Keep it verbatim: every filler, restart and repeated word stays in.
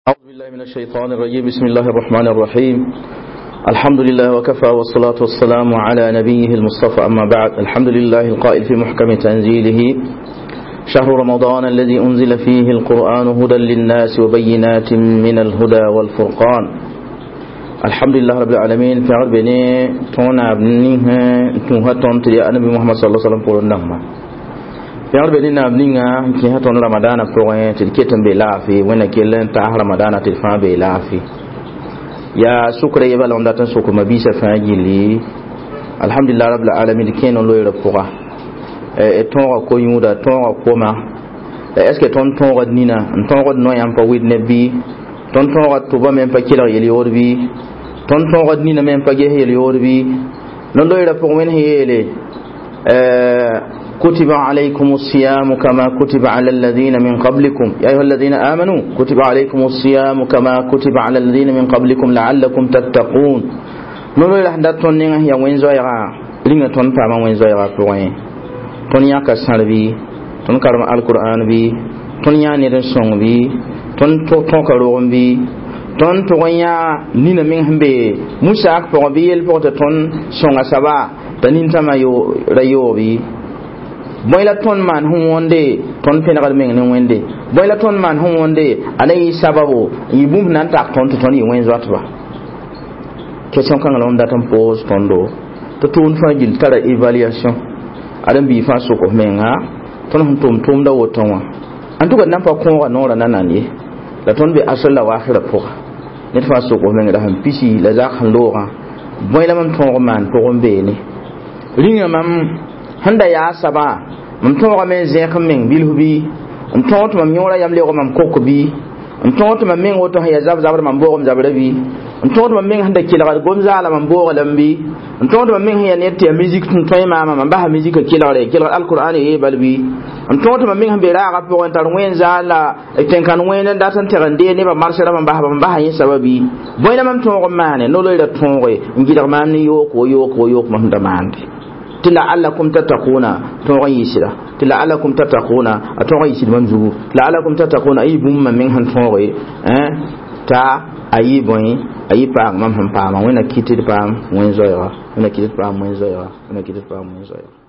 أعوذ بالله من الشيطان الرجيم. بسم الله الرحمن الرحيم. الحمد لله وكفى والصلاة والسلام على نبيه المصطفى. أما بعد، الحمد لله القائل في محكم تنزيله: شهر رمضان الذي أنزل فيه القرآن هدى للناس وبينات من الهدى والفرقان. الحمد لله رب العالمين. في عربنا تونا ابنها توها تونتري النبي محمد صلى الله عليه وسلم قولنا يا رب لنا ابننا كي هاتون رمضان فوين تلكتم بلافي وين كيلن تاع رمضان تلفان بلافي يا شكر يا بلا عندنا شكر ما بيش فاجلي. الحمد لله رب العالمين كين لو يرفقه ا تون ko yuda ton ko ma est ce que ton ton rodnina ton rod no yam pa wid nabi ton ton rod to ba men pa kila yeli orbi ton ton rodnina men pa ge yeli orbi non lo yira pour men hele euh كتب عليكم الصيام كما كتب على الذين من قبلكم يا أيها الذين آمنوا كتب عليكم الصيام كما كتب على الذين من قبلكم لعلكم تتقون. نقول لحد تونين هي وين زويرا لين تون تام وين زويرا كوين تون يا كسر بي تون كرم القرآن بي تون يا نيرسون بي تون تو تون كروم بي تون تويا نين من هم بي موسى أكبر بي البوت تون سون أسبا تنين تما يو ريو بي boyla ton man hum wonde ton penagal men ne wonde boyla ton man hum wonde alay sababu yibum nan tak ton ton yi wen zotba question kan lon datam pose tondo to tun fa jil tara evaluation adam bi fa so ko menga ton hum tum tum da wotonwa an tuga nan fa ko nora nanani la ton bi asalla wa akhira ko net fa so ko menga da ham pisi la za khan lora boyla man ton man ko gombe ni ringa mam handa ya saba mun to ga men zek men bilhubi on to to mam yora yam le ko mam kokobi on to to mam men woto ya zab zab mam bo gom zabrabi on to to mam men handa kila ga gom zala mam bo ga lambi on to to mam men ya net ya music tun toy mama mam ba ha music kila ga kila alquran e balbi on to to mam men hambe ra ga po on tar wen zala e ten kan wen da tan terande ne ba marché ra mam ba mam ba ha yin sababi boyna mam to ko mane no lo ira tonwe ngidar man ni yo ko yo ko yo mam da mande لعلكم تتقون توغيسلا لعلكم تتقون اتوغيسل منزو لعلكم تتقون اي بوم من هن توغي ا تا اي بوين اي با مام هم با ما وين كيتي با وين زويرا وين كيتي با وين زويرا وين كيتي با وين زويرا